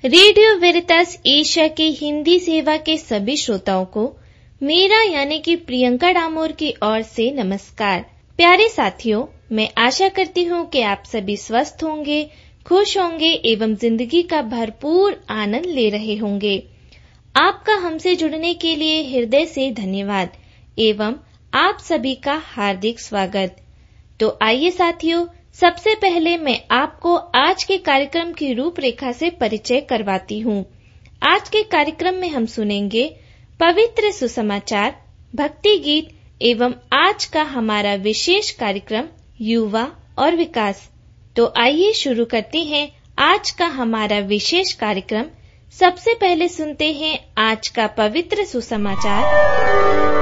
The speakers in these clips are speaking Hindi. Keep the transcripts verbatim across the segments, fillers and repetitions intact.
रेडियो वेरितास एशिया के हिंदी सेवा के सभी श्रोताओं को मेरा यानी कि प्रियंका डामोर की ओर से नमस्कार। प्यारे साथियों, मैं आशा करती हूँ कि आप सभी स्वस्थ होंगे, खुश होंगे एवं जिंदगी का भरपूर आनंद ले रहे होंगे। आपका हमसे जुड़ने के लिए हृदय से धन्यवाद एवं आप सभी का हार्दिक स्वागत। तो आइए साथियों, सबसे पहले मैं आपको आज के कार्यक्रम की रूपरेखा से परिचय करवाती हूँ। आज के कार्यक्रम में हम सुनेंगे पवित्र सुसमाचार, भक्ति गीत एवं आज का हमारा विशेष कार्यक्रम युवा और विकास। तो आइए शुरू करते हैं आज का हमारा विशेष कार्यक्रम। सबसे पहले सुनते हैं आज का पवित्र सुसमाचार।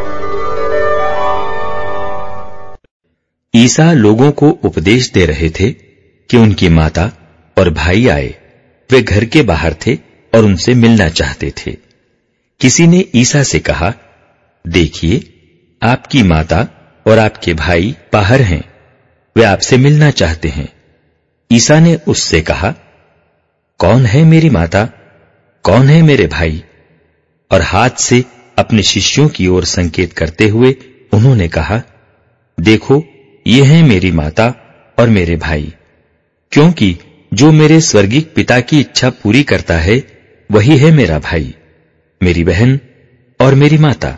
ईसा लोगों को उपदेश दे रहे थे कि उनकी माता और भाई आए। वे घर के बाहर थे और उनसे मिलना चाहते थे। किसी ने ईसा से कहा, देखिए, आपकी माता और आपके भाई बाहर हैं, वे आपसे मिलना चाहते हैं। ईसा ने उससे कहा, कौन है मेरी माता, कौन है मेरे भाई? और हाथ से अपने शिष्यों की ओर संकेत करते हुए उन्होंने कहा, देखो, ये हैं मेरी माता और मेरे भाई। क्योंकि जो मेरे स्वर्गीय पिता की इच्छा पूरी करता है, वही है मेरा भाई, मेरी बहन और मेरी माता।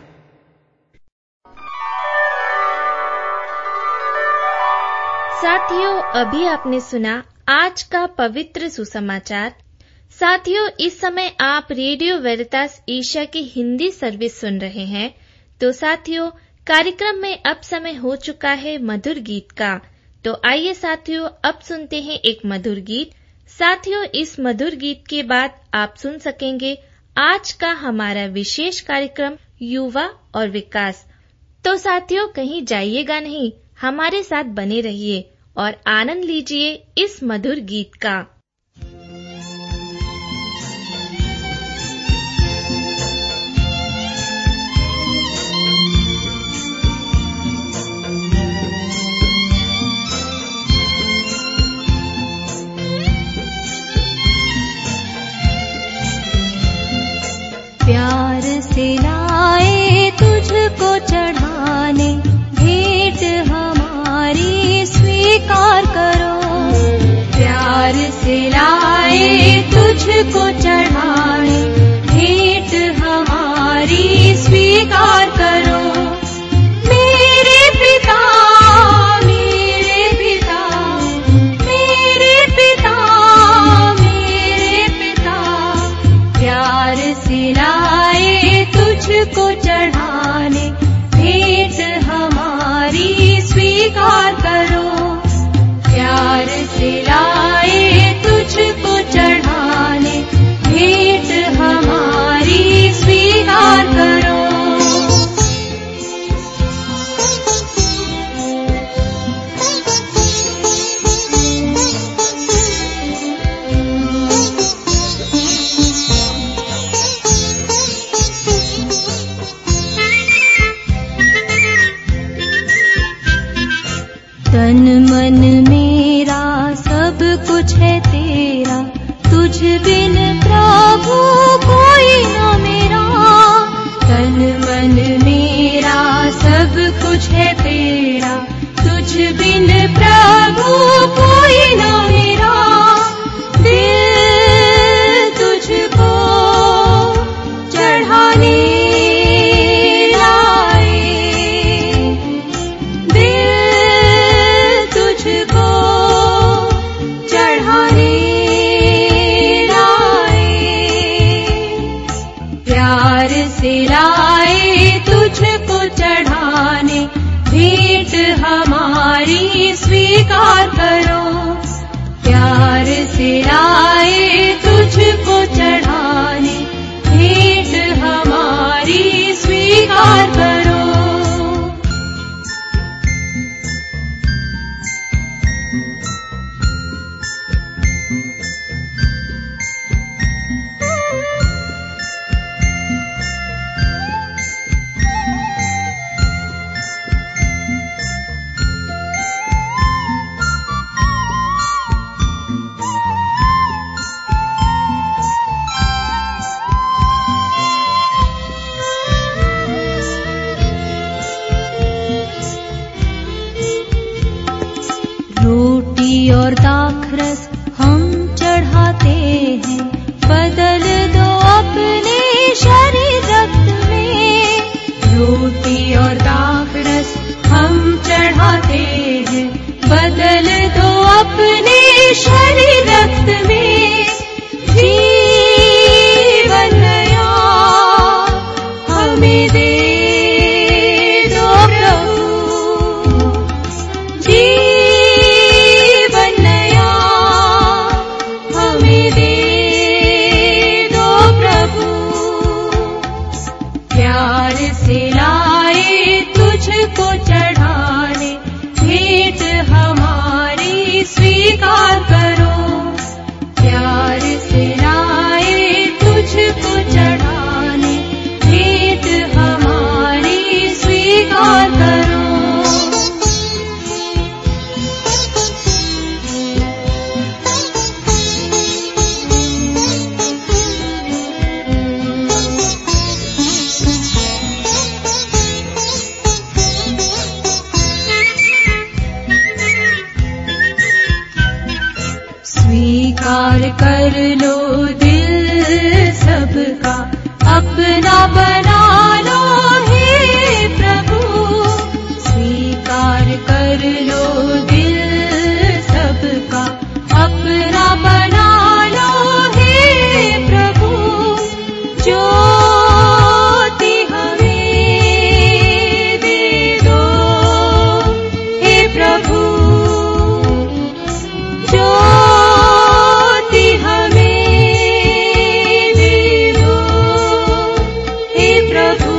साथियों, अभी आपने सुना आज का पवित्र सुसमाचार। साथियों, इस समय आप रेडियो वेरितास एशिया की हिंदी सर्विस सुन रहे हैं। तो साथियों, कार्यक्रम में अब समय हो चुका है मधुर गीत का। तो आइए साथियों, अब सुनते हैं एक मधुर गीत। साथियों, इस मधुर गीत के बाद आप सुन सकेंगे आज का हमारा विशेष कार्यक्रम युवा और विकास। तो साथियों, कहीं जाइएगा नहीं, हमारे साथ बने रहिए और आनंद लीजिए इस मधुर गीत का। प्यार से लाए तुझको चढ़ाने, भेंट हमारी स्वीकार करो। प्यार से लाए तुझको चढ़ाने, भेंट हमारी स्वीकार करो। मेरे पिता, मेरे पिता, मेरे पिता, मेरे पिता, प्यार से लाए तुझको चढ़ाने, भेंट हमारी स्वीकार करो। प्यार से लाए तुझको चढ़ाने, भेंट हमारी स्वीकार करो। तन मन मेरा सब कुछ है तेरा, तुझ बिन प्रभु कोई न मेरा। तन मन मेरा सब कुछ है तेरा, तुझ बिन प्रभु कोई न मेरा। दिल तुझको चढ़ाने हमारी स्वीकार करो। प्यार से लाए तुझको चढ़ाने, भेंट हमारी स्वीकार करो। और दाखरस हम चढ़ाते हैं, बदल दो अपने शरीर रक्त में। रोटी और दाखरस हम चढ़ाते हैं, बदल दो अपने शरीर रक्त में। जीवन नया हमें दे दो प्रभु, जीवन नया हमें दे दो प्रभु। प्यार से लाए तुझको चढ़ाने, भेंट हमारी स्वीकार करो। प्यार से लाए तुझको चढ़ाने, भेंट हमारी स्वीकार करो। स्वीकार कर लो दिल सबका, अपना बना लो हे प्रभु। स्वीकार कर लो दिल सबका, अपना बना लो हे प्रभु। ज्योति हमें दे दो हे प्रभु, ज्योति हमें दे दो हे प्रभु।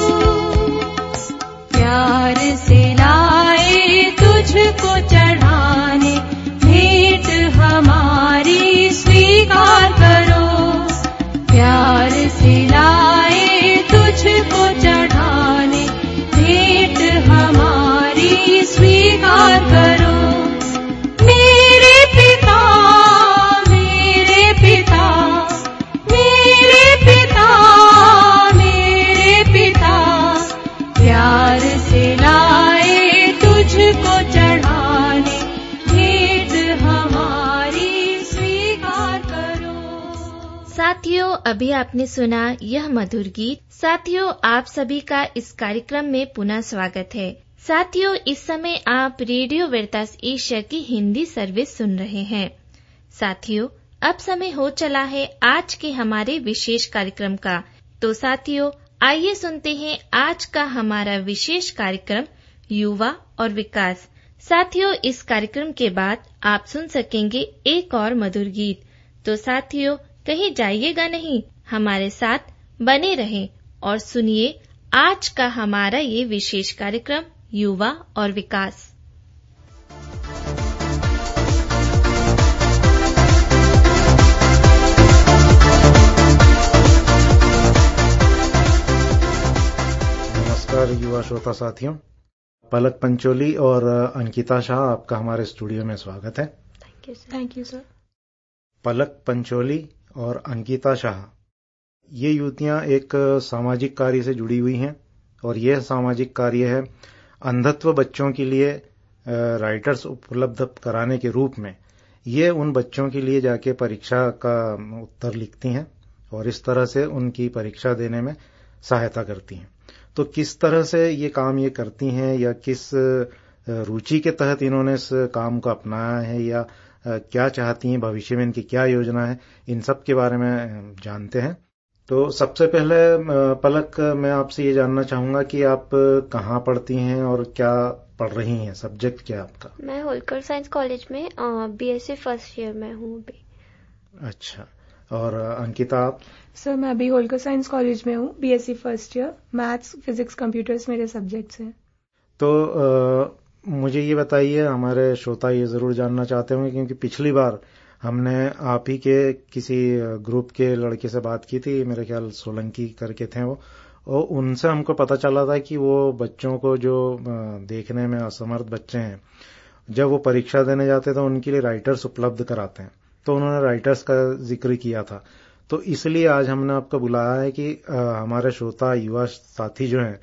प्यार से लाए तुझको चढ़ाने, भेंट हमारी स्वीकार करो। प्यार से लाए तुझको चढ़ाने, भेंट हमारी स्वीकार करो। मेरे पिता मेरे पिता मेरे पिता मेरे पिता, प्यार से लाए तुझको चढ़ाने, भेंट हमारी स्वीकार करो। साथियों, अभी आपने सुना यह मधुर गीत। साथियों, आप सभी का इस कार्यक्रम में पुनः स्वागत है। साथियों, इस समय आप रेडियो वेरितास एशिया की हिंदी सर्विस सुन रहे हैं। साथियों, अब समय हो चला है आज के हमारे विशेष कार्यक्रम का। तो साथियों, आइए सुनते हैं आज का हमारा विशेष कार्यक्रम युवा और विकास। साथियों, इस कार्यक्रम के बाद आप सुन सकेंगे एक और मधुर गीत। तो साथियों, कहीं जाइएगा नहीं, हमारे साथ बने रहें और सुनिए आज का हमारा ये विशेष कार्यक्रम युवा और विकास। नमस्कार युवा श्रोता साथियों, पलक पंचोली और अंकिता शाह आपका हमारे स्टूडियो में स्वागत है। Thank you thank you sir. Palak Pancholi और अंकिता शाह ये युवतियां एक सामाजिक कार्य से जुड़ी हुई हैं और यह सामाजिक कार्य है अंधत्व बच्चों के लिए राइटर्स उपलब्ध कराने के रूप में। ये उन बच्चों के लिए जाके परीक्षा का उत्तर लिखती हैं और इस तरह से उनकी परीक्षा देने में सहायता करती हैं। तो किस तरह से ये काम ये करती हैं या किस रुचि के तहत इन्होंने इस काम को अपनाया है या क्या चाहती हैं भविष्य में, इनकी क्या योजना है, इन सब के बारे में जानते हैं। तो सबसे पहले पलक, मैं आपसे ये जानना चाहूंगा कि आप कहाँ पढ़ती हैं और क्या पढ़ रही हैं, सब्जेक्ट क्या आपका? मैं होलकर साइंस कॉलेज में बीएससी फर्स्ट ईयर में हूँ अभी। अच्छा, और अंकिता आप? सर मैं अभी होलकर साइंस कॉलेज में हूँ, BSc first year. Maths, physics, computers मेरे सब्जेक्ट्स हैं। तो आ, मुझे ये बताइए, हमारे श्रोता ये जरूर जानना चाहते होंगे क्योंकि पिछली बार हमने आप ही के किसी ग्रुप के लड़के से बात की थी, मेरे ख्याल सोलंकी करके थे वो, और उनसे हमको पता चला था कि वो बच्चों को जो देखने में असमर्थ बच्चे हैं, जब वो परीक्षा देने जाते तो उनके लिए राइटर्स उपलब्ध कराते हैं। तो उन्होंने राइटर्स का जिक्र किया था। तो इसलिए आज हमने आपको बुलाया है कि आ, हमारे श्रोता युवा साथी जो हैं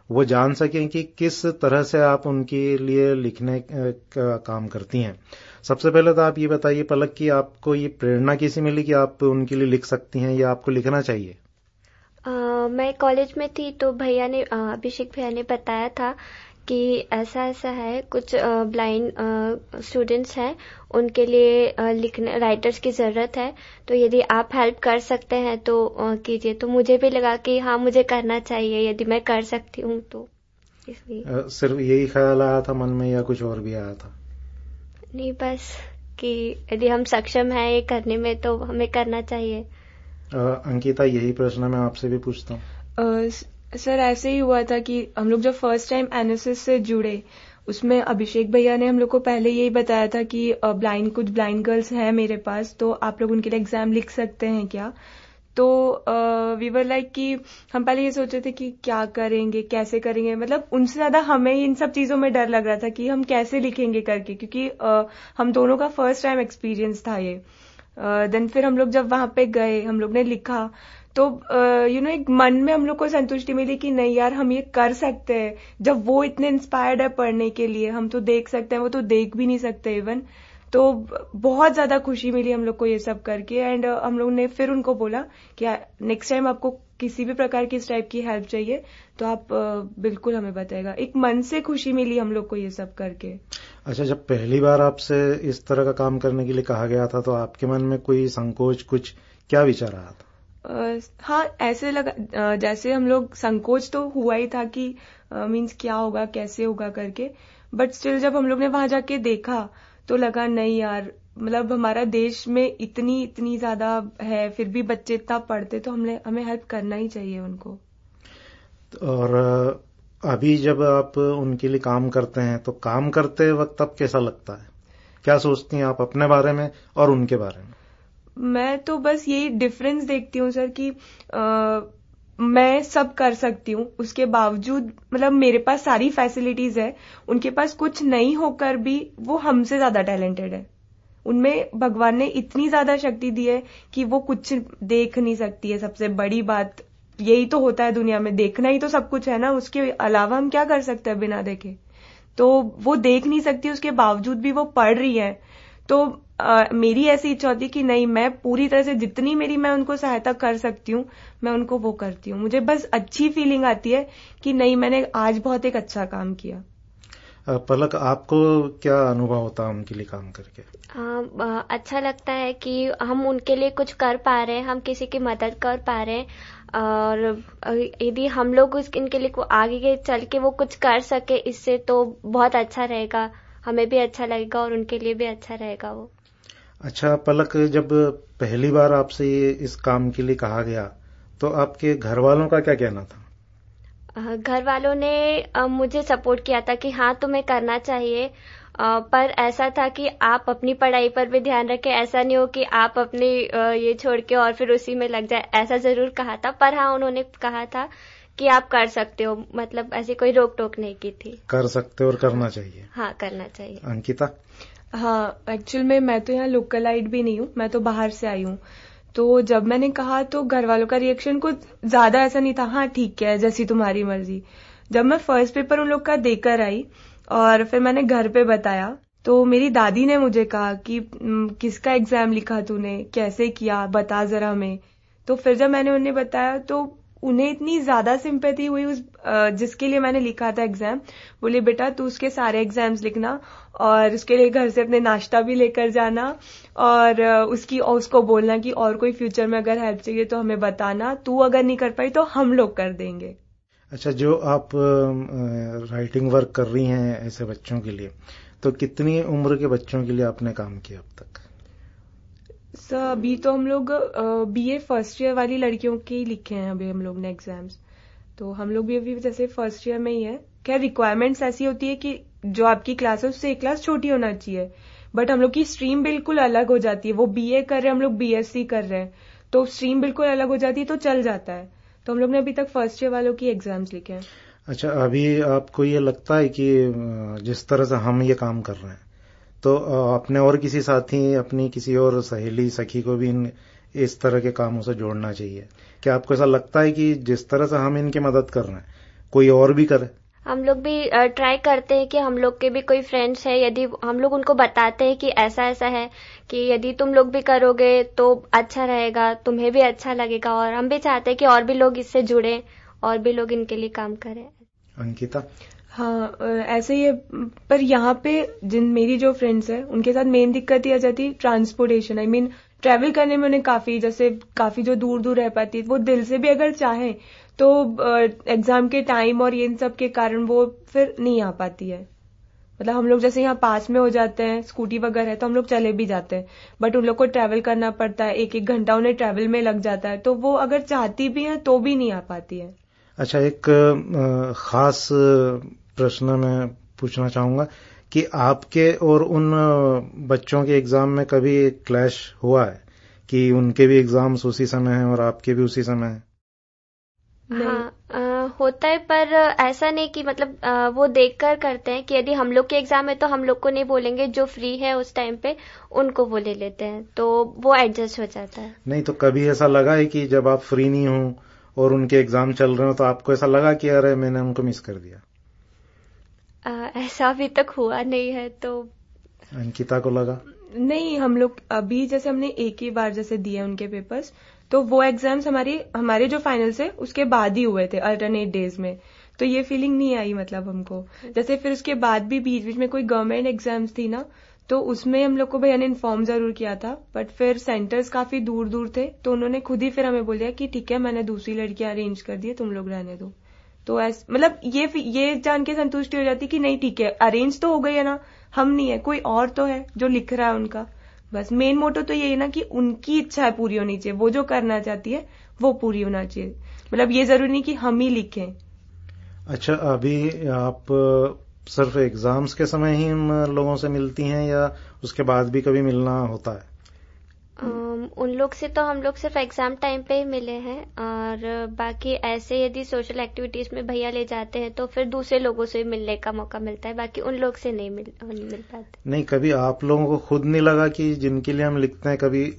वो जान सकें कि किस तरह से आप उनके लिए लिखने का काम करती हैं। सबसे पहले तो आप ये बताइए पलक कि आपको ये प्रेरणा कैसे मिली कि आप उनके लिए लिख सकती हैं या आपको लिखना चाहिए? uh, मैं कॉलेज में थी तो भैया ने अभिषेक भैया ने बताया था कि ऐसा ऐसा है, कुछ ब्लाइंड स्टूडेंट्स हैं, उनके लिए uh, लिखने राइटर्स की ज़रूरत है, तो यदि आप हेल्प कर सकते हैं तो uh, कीजिए। तो मुझे भी लगा कि हाँ मुझे करना चाहिए, यदि मैं कर सकती हूँ तो इसलिए। uh, सिर्फ यही ख्याल आया था मन में या कुछ और भी आया था? नहीं, बस कि यदि हम सक्षम हैं ये करने में तो हमें करना चाहिए। uh, अंकिता, यही प्रश्न मैं आपसे भी पूछता हूँ। uh, सर ऐसे ही हुआ था कि हम लोग जब फर्स्ट टाइम एनएसएस से जुड़े, उसमें अभिषेक भैया ने हम लोग को पहले यही बताया था कि ब्लाइंड कुछ ब्लाइंड गर्ल्स हैं मेरे पास, तो आप लोग उनके लिए एग्जाम लिख सकते हैं क्या। तो वी वर लाइक कि हम पहले ये सोचे थे कि क्या करेंगे, कैसे करेंगे, मतलब उनसे ज्यादा हमें इन सब चीजों में डर लग रहा था कि हम कैसे लिखेंगे करके, क्योंकि uh, हम दोनों का फर्स्ट टाइम एक्सपीरियंस था ये। देन uh, फिर हम लोग जब वहां पे गए, हम लोग ने लिखा, तो यू नो एक मन में हम लोग को संतुष्टि मिली कि नहीं यार हम ये कर सकते हैं। जब वो इतने इंस्पायर्ड है पढ़ने के लिए, हम तो देख सकते हैं, वो तो देख भी नहीं सकते इवन। तो बहुत ज्यादा खुशी मिली हम लोग को ये सब करके। एंड uh, हम लोग ने फिर उनको बोला कि नेक्स्ट टाइम आपको किसी भी प्रकार की इस टाइप की हेल्प चाहिए तो आप uh, बिल्कुल हमें बताएगा। एक मन से खुशी मिली हम लोग को ये सब करके। अच्छा, जब पहली बार आपसे इस तरह का काम करने के लिए कहा गया था तो आपके मन में कोई संकोच, कुछ क्या विचार आया था? Uh, हाँ, ऐसे लगा uh, जैसे हम लोग संकोच तो हुआ ही था कि मींस uh, क्या होगा, कैसे होगा करके, बट स्टिल जब हम लोग ने वहां जाके देखा तो लगा नहीं यार, मतलब हमारा देश में इतनी इतनी ज्यादा है, फिर भी बच्चे इतना पढ़ते, तो हमने हमें हेल्प करना ही चाहिए उनको। और अभी जब आप उनके लिए काम करते हैं तो काम करते वक्त अब कैसा लगता है? क्या सोचती हैं आप अपने बारे में और उनके बारे में? मैं तो बस यही डिफरेंस देखती हूँ सर कि आ, मैं सब कर सकती हूँ, उसके बावजूद मतलब मेरे पास सारी फैसिलिटीज है, उनके पास कुछ नहीं होकर भी वो हमसे ज्यादा टैलेंटेड है। उनमें भगवान ने इतनी ज्यादा शक्ति दी है कि वो कुछ देख नहीं सकती है। सबसे बड़ी बात यही तो होता है दुनिया में, देखना ही तो सब कुछ है ना, उसके अलावा हम क्या कर सकते हैं बिना देखे। तो वो देख नहीं सकती, उसके बावजूद भी वो पढ़ रही है। तो आ, मेरी ऐसी इच्छा होती कि नहीं, मैं पूरी तरह से जितनी मेरी मैं उनको सहायता कर सकती हूँ मैं उनको वो करती हूँ। मुझे बस अच्छी फीलिंग आती है कि नहीं, मैंने आज बहुत एक अच्छा काम किया। पलक, आपको क्या अनुभव होता है उनके लिए काम करके? आ, अच्छा लगता है कि हम उनके लिए कुछ कर पा रहे हैं, हम किसी की मदद कर पा रहे हैं, और यदि हम लोग उस इनके लिए आगे चल के वो कुछ कर सके इससे तो बहुत अच्छा रहेगा, हमें भी अच्छा लगेगा और उनके लिए भी अच्छा रहेगा वो। अच्छा पलक, जब पहली बार आपसे ये इस काम के लिए कहा गया तो आपके घर वालों का क्या कहना था? घर वालों ने मुझे सपोर्ट किया था कि हाँ तुम्हें करना चाहिए, पर ऐसा था कि आप अपनी पढ़ाई पर भी ध्यान रखें, ऐसा नहीं हो कि आप अपनी ये छोड़ के और फिर उसी में लग जाए, ऐसा जरूर कहा था। पर हाँ, उन्होंने कहा था कि आप कर सकते हो, मतलब ऐसी कोई रोक टोक नहीं की थी। कर सकते हो और करना चाहिए। हाँ, करना चाहिए। अंकिता? हाँ, एक्चुअल में मैं तो यहाँ लोकलाइट भी नहीं हूँ, मैं तो बाहर से आई हूँ। तो जब मैंने कहा तो घर वालों का रिएक्शन कुछ ज्यादा ऐसा नहीं था, हाँ ठीक है जैसी तुम्हारी मर्जी। जब मैं फर्स्ट पेपर उन लोग का देकर आई और फिर मैंने घर पे बताया तो मेरी दादी ने मुझे कहा कि किसका एग्जाम लिखा तूने, कैसे किया, बता जरा हमें। तो फिर जब मैंने उन्हें बताया तो उन्हें इतनी ज्यादा सिंपैथी हुई उस जिसके लिए मैंने लिखा था एग्जाम। बोले बेटा तू उसके सारे एग्जाम्स लिखना और उसके लिए घर से अपने नाश्ता भी लेकर जाना और उसकी और उसको बोलना कि और कोई फ्यूचर में अगर हेल्प चाहिए तो हमें बताना, तू अगर नहीं कर पाई तो हम लोग कर देंगे। अच्छा, जो आप राइटिंग वर्क कर रही हैं ऐसे बच्चों के लिए, तो कितनी उम्र के बच्चों के लिए आपने काम किया अब तक? सर अभी तो हम लोग बीए फर्स्ट ईयर वाली लड़कियों के ही लिखे हैं अभी हम लोग ने एग्जाम्स। तो हम लोग भी अभी जैसे फर्स्ट ईयर में ही है। क्या रिक्वायरमेंट्स ऐसी होती है कि जो आपकी क्लास है उससे एक क्लास छोटी होना चाहिए, बट हम लोग की स्ट्रीम बिल्कुल अलग हो जाती है। वो बीए कर रहे हैं, हम लोग बीएससी कर रहे हैं, तो स्ट्रीम बिल्कुल अलग हो जाती है, तो चल जाता है। तो हम लोग ने अभी तक फर्स्ट ईयर वालों की एग्जाम्स लिखे हैं। अच्छा, अभी आपको ये लगता है कि जिस तरह से हम ये काम कर रहे हैं तो अपने और किसी साथी, अपनी किसी और सहेली सखी को भी इन इस तरह के कामों से जोड़ना चाहिए? क्या आपको ऐसा लगता है कि जिस तरह से हम इनकी मदद कर रहे हैं कोई और भी करे? हम लोग भी ट्राई करते हैं कि हम लोग के भी कोई फ्रेंड्स है, यदि हम लोग उनको बताते हैं कि ऐसा ऐसा है कि यदि तुम लोग भी करोगे तो अच्छा रहेगा, तुम्हें भी अच्छा लगेगा, और हम भी चाहते हैं कि और भी लोग इससे जुड़े और भी लोग इनके लिए काम करें। अंकिता? हाँ, ऐसे ही है, पर यहाँ पे जिन मेरी जो फ्रेंड्स है उनके साथ मेन दिक्कत ही आ जाती ट्रांसपोर्टेशन। आई मीन ट्रैवल करने में उन्हें काफी, जैसे काफी जो दूर दूर रह पाती वो दिल से भी अगर चाहे तो एग्जाम के टाइम और इन सब के कारण वो फिर नहीं आ पाती है। मतलब हम लोग जैसे यहाँ पास में हो जाते हैं, स्कूटी वगैरह है तो हम लोग चले भी जाते हैं, बट उन लोग को ट्रैवल करना पड़ता है, एक एक घंटा उन्हें ट्रैवल में लग जाता है, तो वो अगर चाहती भी है तो भी नहीं आ पाती है। अच्छा, एक खास प्रश्न मैं पूछना चाहूंगा कि आपके और उन बच्चों के एग्जाम में कभी क्लैश हुआ है कि उनके भी एग्जाम्स उसी समय हैं और आपके भी उसी समय हैं? हाँ, आ, होता है, पर ऐसा नहीं कि मतलब आ, वो देखकर करते हैं कि यदि हम लोग के एग्जाम है तो हम लोग को नहीं बोलेंगे, जो फ्री है उस टाइम पे उनको वो ले लेते हैं, तो वो एडजस्ट हो जाता है। नहीं तो कभी ऐसा लगा है कि जब आप फ्री नहीं हो और उनके एग्जाम चल रहे हो तो आपको ऐसा लगा कि अरे मैंने उनको मिस कर दिया? आ, ऐसा अभी तक हुआ नहीं है। तो अंकिता को लगा? नहीं, हम लोग अभी जैसे हमने एक ही बार जैसे दिए उनके पेपर्स, तो वो एग्जाम्स हमारे हमारे जो फाइनल्स है उसके बाद ही हुए थे अल्टरनेट डेज में, तो ये फीलिंग नहीं आई मतलब हमको। जैसे फिर उसके बाद भी बीच बीच में कोई गवर्नमेंट एग्जाम्स थी ना, तो उसमें हम लोग को भैया ने इन्फॉर्म जरूर किया था, बट फिर सेंटर्स काफी दूर दूर थे तो उन्होंने खुद ही फिर हमें बोल दिया कि ठीक है, मैंने दूसरी लड़कियां अरेंज कर दी है, तुम लोग रहने दो। तो ऐस मतलब ये ये जान के संतुष्टि हो जाती कि नहीं ठीक है, अरेंज तो हो गई है ना, हम नहीं है, कोई और तो है जो लिख रहा है उनका। बस मेन मोटो तो ये है ना कि उनकी इच्छा है पूरी होनी चाहिए, वो जो करना चाहती है वो पूरी होना चाहिए, मतलब ये जरूरी नहीं कि हम ही लिखें। अच्छा, अभी आप सिर्फ एग्जाम्स के समय ही उन लोगों से मिलती हैं या उसके बाद भी कभी मिलना होता है? Um, उन लोग से तो हम लोग सिर्फ एग्जाम टाइम पे ही मिले हैं, और बाकी ऐसे यदि सोशल एक्टिविटीज में भैया ले जाते हैं तो फिर दूसरे लोगों से मिलने का मौका मिलता है, बाकी उन लोग से नहीं मिल मिल पाते। नहीं, कभी आप लोगों को खुद नहीं लगा कि जिनके लिए हम लिखते हैं कभी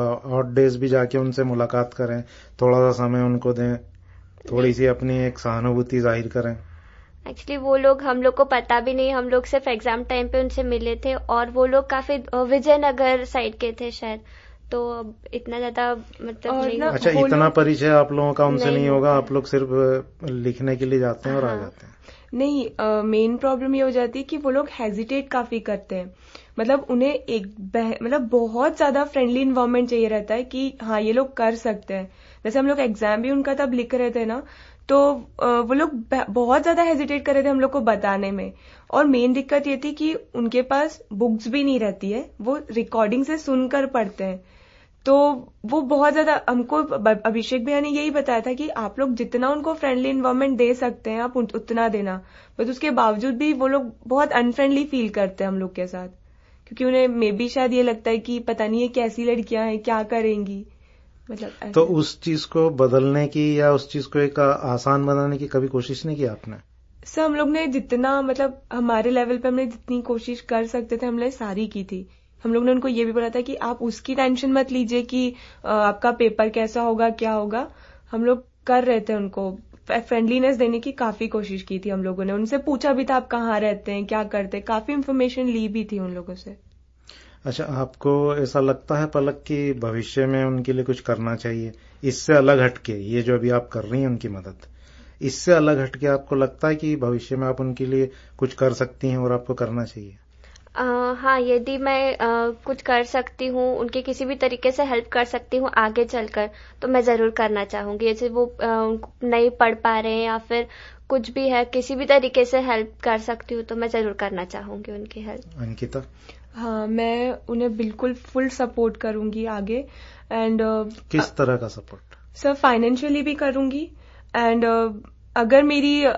ऑड डेज भी जाके उनसे मुलाकात करें, थोड़ा सा समय उनको दें, थोड़ी सी अपनी एक सहानुभूति जाहिर करें? एक्चुअली वो लोग हम लोग को पता भी नहीं, हम लोग सिर्फ एग्जाम टाइम पे उनसे मिले थे, और वो लोग काफी विजयनगर साइड के थे शायद, तो इतना ज्यादा मतलब नहीं। अच्छा, इतना परिचय आप लोगों का उनसे नहीं, नहीं होगा, आप लोग सिर्फ लिखने के लिए जाते हैं और हाँ। आ जाते हैं? नहीं, मेन प्रॉब्लम ये हो जाती है कि वो लोग हेजिटेट काफी करते हैं, मतलब उन्हें एक मतलब बहुत ज्यादा फ्रेंडली इन्वायरमेंट चाहिए रहता है कि हाँ ये लोग कर सकते हैं। जैसे हम लोग एग्जाम भी उनका तब लिख रहे थे ना, तो वो लोग बहुत ज्यादा हेजिटेट कर रहे थे हम लोग को बताने में, और मेन दिक्कत ये थी कि उनके पास बुक्स भी नहीं रहती है, वो रिकॉर्डिंग से सुनकर पढ़ते हैं, तो वो बहुत ज्यादा हमको अभिषेक भैया ने यही बताया था कि आप लोग जितना उनको फ्रेंडली इन्वायरमेंट दे सकते हैं आप उतना देना, बट उसके बावजूद भी वो लोग बहुत अनफ्रेंडली फील करते हैं हम लोग के साथ, क्योंकि उन्हें मे बी शायद ये लगता है कि पता नहीं ये कैसी लड़कियां हैं, क्या करेंगी, मतलब। तो उस चीज को बदलने की या उस चीज को एक आसान बनाने की कभी कोशिश नहीं की आपने? सर हम लोग ने जितना मतलब हमारे लेवल पे हमने जितनी कोशिश कर सकते थे हमने सारी की थी। हम लोग ने उनको ये भी बोला था कि आप उसकी टेंशन मत लीजिए कि आपका पेपर कैसा होगा क्या होगा, हम लोग कर रहे थे, उनको फ्रेंडलीनेस देने की काफी कोशिश की थी हम लोगों ने, उनसे पूछा भी था आप कहाँ रहते हैं क्या करते हैं, काफी इन्फॉर्मेशन ली भी थी उन लोगों से। अच्छा, आपको ऐसा लगता है पलक कि भविष्य में उनके लिए कुछ करना चाहिए इससे अलग हटके, ये जो अभी आप कर रही हैं उनकी मदद, इससे अलग हटके आपको लगता है कि भविष्य में आप उनके लिए कुछ कर सकती हैं और आपको करना चाहिए? आ, हाँ, यदि मैं आ, कुछ कर सकती हूँ, उनके किसी भी तरीके से हेल्प कर सकती हूँ आगे चलकर, तो मैं जरूर करना चाहूंगी। जैसे वो आ, नहीं पढ़ पा रहे हैं या फिर कुछ भी है, किसी भी तरीके से हेल्प कर सकती हूँ तो मैं जरूर करना चाहूंगी उनकी हेल्प। अंकिता? हाँ, मैं उन्हें बिल्कुल फुल सपोर्ट करूंगी आगे। एंड uh, किस तरह का सपोर्ट? सर फाइनेंशियली भी करूंगी, एंड uh, अगर मेरी uh,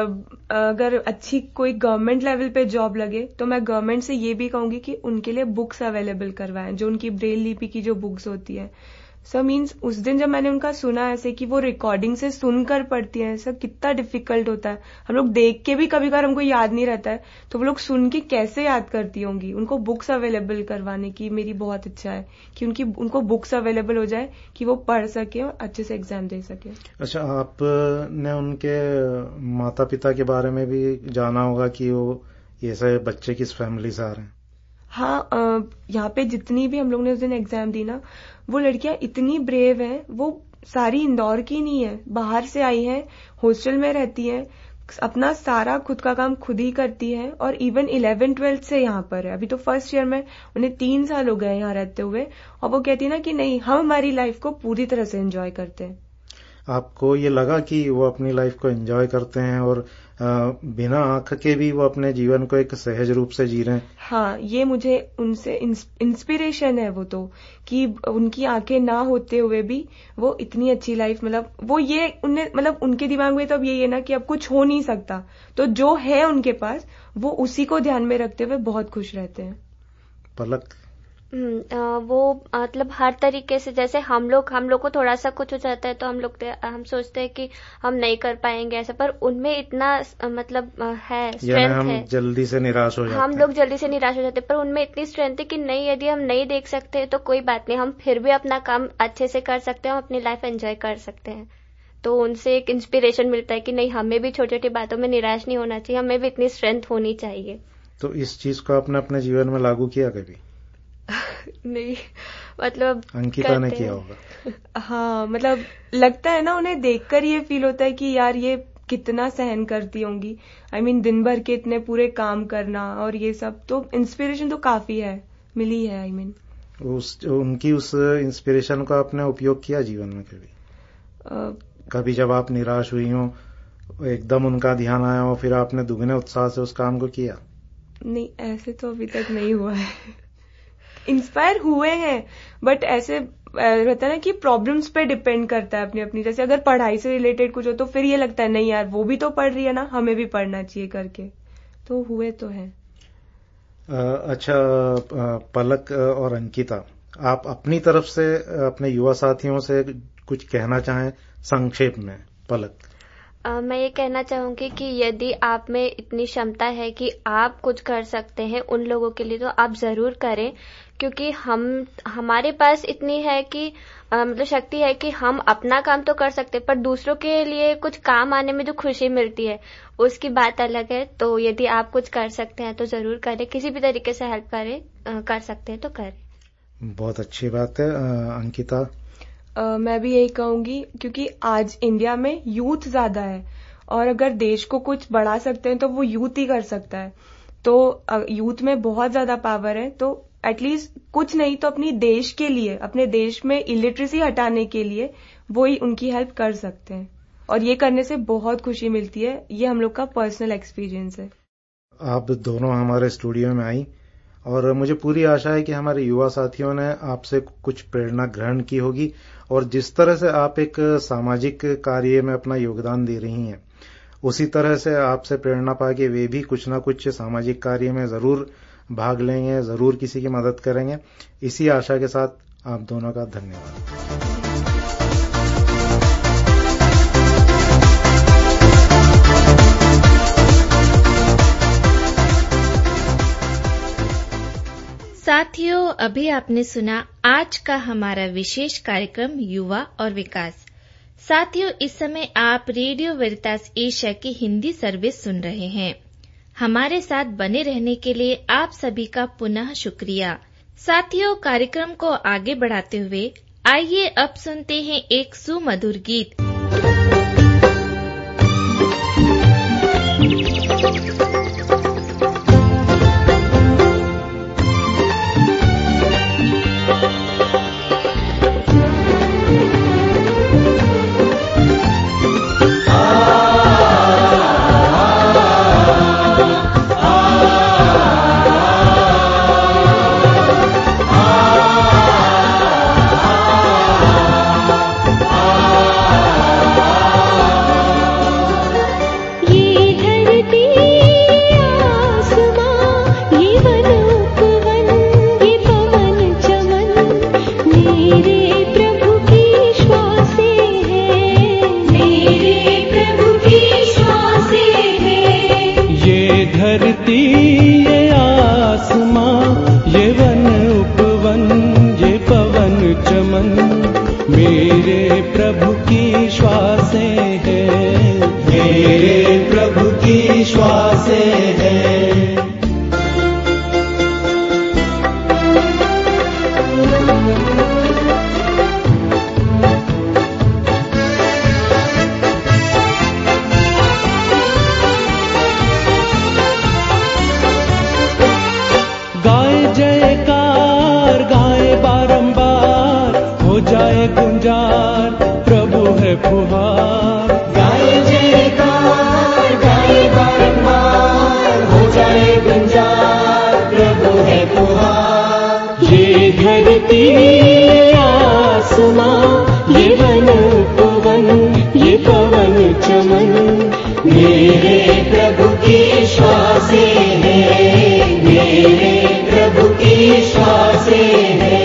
अगर अच्छी कोई गवर्नमेंट लेवल पे जॉब लगे तो मैं गवर्नमेंट से ये भी कहूंगी कि उनके लिए बुक्स अवेलेबल करवाएं, जो उनकी ब्रेल लिपि की जो बुक्स होती है, सर मीन्स उस दिन जब मैंने उनका सुना ऐसे कि वो रिकॉर्डिंग से सुनकर पढ़ती हैं, सर कितना डिफिकल्ट होता है। हम लोग देख के भी कभी कभार हमको याद नहीं रहता है, तो वो लोग सुन के कैसे याद करती होंगी। उनको बुक्स अवेलेबल करवाने की मेरी बहुत इच्छा है कि उनकी उनको बुक्स अवेलेबल हो जाए कि वो पढ़ सके और अच्छे से एग्जाम दे सके। अच्छा, आपने उनके माता पिता के बारे में भी जाना होगा कि वो ये सब बच्चे किस फैमिली से आ रहे हैं? हाँ, यहाँ पे जितनी भी हम लोग ने उस दिन एग्जाम दी ना, वो लड़कियां इतनी ब्रेव हैं। वो सारी इंदौर की नहीं है, बाहर से आई हैं, हॉस्टल में रहती हैं, अपना सारा खुद का काम खुद ही करती हैं और इवन इलेवन ट्वेल्थ से यहाँ पर है। अभी तो फर्स्ट ईयर में, उन्हें तीन साल हो गए यहाँ रहते हुए, और वो कहती है ना कि नहीं, हम हमारी लाइफ को पूरी तरह से एंजॉय करते हैं। आपको ये लगा कि वो अपनी लाइफ को एंजॉय करते हैं और आ, बिना आंख के भी वो अपने जीवन को एक सहज रूप से जी रहे हैं? हाँ, ये मुझे उनसे इंस्पिरेशन है वो तो, कि उनकी आंखें ना होते हुए भी वो इतनी अच्छी लाइफ, मतलब वो ये उन्हें, मतलब उनके दिमाग में तो अब यही है ना कि अब कुछ हो नहीं सकता, तो जो है उनके पास वो उसी को ध्यान में रखते हुए बहुत खुश रहते हैं। पलक? वो मतलब हर तरीके से, जैसे हम लोग हम लोग को थोड़ा सा कुछ हो जाता है तो हम लोग हम सोचते हैं कि हम नहीं कर पाएंगे ऐसा, पर उनमें इतना मतलब है, स्ट्रेंथ हम है, जल्दी से निराश हो जाते हम लोग जल्दी से निराश हो जाते हैं, पर उनमें इतनी स्ट्रेंथ है कि नहीं, यदि हम नहीं देख सकते तो कोई बात नहीं, हम फिर भी अपना काम अच्छे से कर सकते हैं, हम अपनी लाइफ एंजॉय कर सकते हैं। तो उनसे एक इंस्पिरेशन मिलता है कि नहीं, हमें भी छोटी छोटी बातों में निराश नहीं होना चाहिए, हमें भी इतनी स्ट्रेंथ होनी चाहिए। तो इस चीज को आपने अपने जीवन में लागू किया कभी? नहीं, मतलब अंकिता ने किया होगा। हाँ, मतलब लगता है ना, उन्हें देखकर ये फील होता है कि यार ये कितना सहन करती होंगी। आई I मीन mean, दिन भर के इतने पूरे काम करना और ये सब, तो इंस्पिरेशन तो काफी है, मिली है। I I mean mean. उस उनकी उस इंस्पिरेशन का आपने उपयोग किया जीवन में कभी? uh, कभी जब आप निराश हुई हो, एकदम उनका ध्यान आया हो, फिर आपने दुगने उत्साह से उस काम को किया? नहीं, ऐसे तो अभी तक नहीं हुआ है। इंस्पायर हुए हैं, बट ऐसे रहता है ना कि प्रॉब्लम्स पे डिपेंड करता है अपनी अपनी। जैसे अगर पढ़ाई से रिलेटेड कुछ हो तो फिर ये लगता है नहीं यार, वो भी तो पढ़ रही है ना, हमें भी पढ़ना चाहिए करके, तो हुए तो है। अच्छा, पलक और अंकिता, आप अपनी तरफ से अपने युवा साथियों से कुछ कहना चाहें संक्षेप में? पलक? Uh, मैं ये कहना चाहूंगी कि यदि आप में इतनी क्षमता है कि आप कुछ कर सकते हैं उन लोगों के लिए, तो आप जरूर करें, क्योंकि हम हमारे पास इतनी है कि uh, मतलब शक्ति है कि हम अपना काम तो कर सकते हैं, पर दूसरों के लिए कुछ काम आने में जो खुशी मिलती है उसकी बात अलग है। तो यदि आप कुछ कर सकते हैं तो जरूर करें, किसी भी तरीके से हेल्प करें, uh, कर सकते हैं तो करें। बहुत अच्छी बात है। uh, अंकिता? Uh, मैं भी यही कहूंगी, क्योंकि आज इंडिया में यूथ ज्यादा है और अगर देश को कुछ बढ़ा सकते हैं तो वो यूथ ही कर सकता है। तो यूथ में बहुत ज्यादा पावर है, तो एटलीस्ट कुछ नहीं तो अपनी देश के लिए, अपने देश में इलिटरेसी हटाने के लिए वो ही उनकी हेल्प कर सकते हैं, और ये करने से बहुत खुशी मिलती है। ये हम लोग का पर्सनल एक्सपीरियंस है। आप दोनों हमारे स्टूडियो में आई और मुझे पूरी आशा है कि हमारे युवा साथियों ने आपसे कुछ प्रेरणा ग्रहण की होगी, और जिस तरह से आप एक सामाजिक कार्य में अपना योगदान दे रही हैं, उसी तरह से आपसे प्रेरणा पाके वे भी कुछ ना कुछ सामाजिक कार्य में जरूर भाग लेंगे, जरूर किसी की मदद करेंगे। इसी आशा के साथ आप दोनों का धन्यवाद। साथियों, अभी आपने सुना आज का हमारा विशेष कार्यक्रम युवा और विकास। साथियों, इस समय आप रेडियो वेरितास एशिया की हिंदी सर्विस सुन रहे हैं। हमारे साथ बने रहने के लिए आप सभी का पुनः शुक्रिया। साथियों, कार्यक्रम को आगे बढ़ाते हुए आइए अब सुनते हैं एक सुमधुर गीत। Ah हैं। गाए जयकार गाए बारंबार, हो जाए गुंजार प्रभु है फुहार। गाए जयकार गाए बारंबार, हो जाए गुंजार प्रभु है फुहार। ये धरती आसमां, ये वन पवन, ये पवन चमन, मेरे प्रभु की श्वासें हैं, मेरे प्रभु की श्वासें हैं।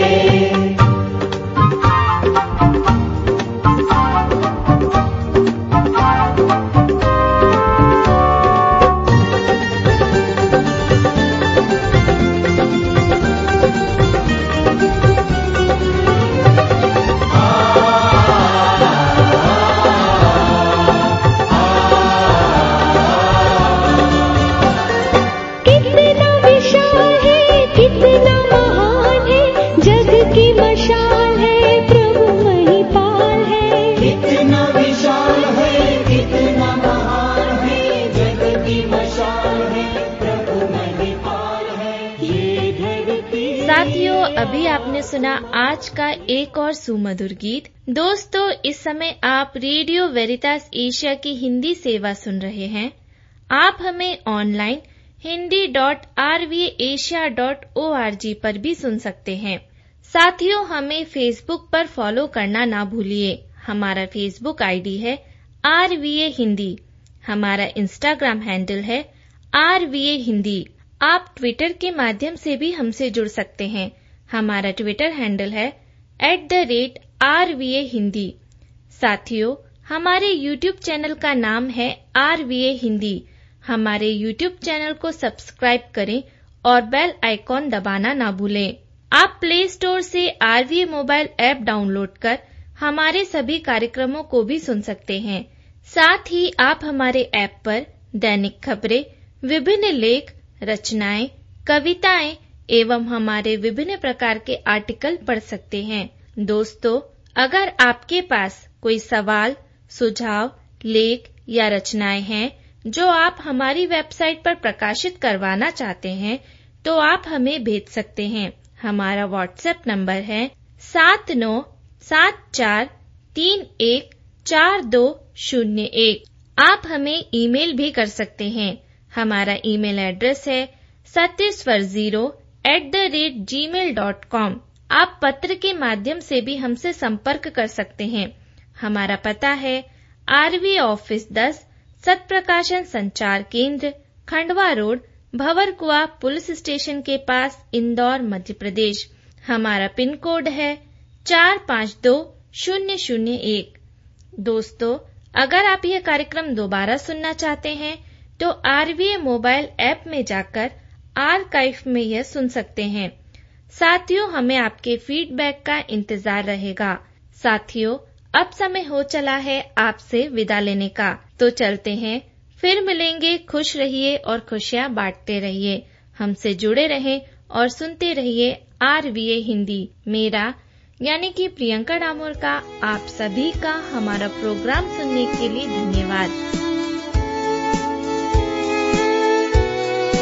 साथियों, अभी आपने सुना आज का एक और सुमधुर गीत। दोस्तों, इस समय आप रेडियो वेरितास एशिया की हिंदी सेवा सुन रहे हैं। आप हमें online Hindi dot R V Asia dot O R G पर भी सुन सकते हैं। साथियों, हमें फेसबुक पर फॉलो करना ना भूलिए। हमारा फेसबुक आईडी है आर वी ए हिंदी। हमारा इंस्टाग्राम हैंडल है आर वी ए हिंदी। आप ट्विटर के माध्यम से भी हमसे जुड़ सकते हैं। हमारा ट्विटर हैंडल है at the rate R V A Hindi. साथियों, हमारे यूट्यूब चैनल का नाम है आर वी ए हिंदी। हमारे यूट्यूब चैनल को सब्सक्राइब करें और बेल आइकॉन दबाना ना भूलें। आप प्ले स्टोर से R V A mobile app download कर हमारे सभी कार्यक्रमों को भी सुन सकते हैं। साथ ही आप हमारे ऐप पर दैनिक खबरें, विभिन्न लेख, रचनाएं, कविताएं एवं हमारे विभिन्न प्रकार के आर्टिकल पढ़ सकते हैं। दोस्तों, अगर आपके पास कोई सवाल, सुझाव, लेख या रचनाएं हैं जो आप हमारी वेबसाइट पर प्रकाशित करवाना चाहते हैं, तो आप हमें भेज सकते हैं। हमारा व्हाट्सएप नंबर है सात नौ सात चार तीन एक चार दो शून्य एक। आप हमें ईमेल भी कर सकते हैं। हमारा ईमेल एड्रेस है Satyaswar zero at the rate Gmail dot com. आप पत्र के माध्यम से भी हमसे संपर्क कर सकते हैं। हमारा पता है आरवी ऑफिस दस, Satprakashan Sanchar Kendra, Khandwa road, Bhanwarkua police station के पास, इंदौर, मध्य प्रदेश। हमारा पिन कोड है चार पाँच दो शून्य शून्य एक। दोस्तों, अगर आप यह कार्यक्रम दोबारा सुनना चाहते हैं तो आरवीए मोबाइल ऐप में जाकर आर्काइव में यह सुन सकते हैं। साथियों, हमें आपके फीडबैक का इंतजार रहेगा। साथियों, अब समय हो चला है आपसे विदा लेने का, तो चलते हैं। फिर मिलेंगे। खुश रहिए और खुशियाँ बांटते रहिए। हमसे जुड़े रहें और सुनते रहिए आरवीए हिंदी। मेरा यानी कि प्रियंका डामोर का आप सभी का हमारा प्रोग्राम सुनने के लिए धन्यवाद।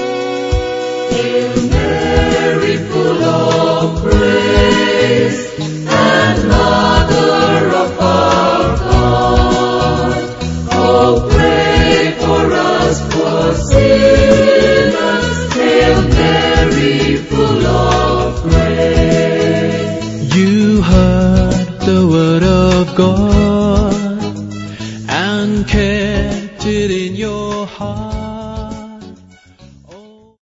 Hail Mary, full of grace,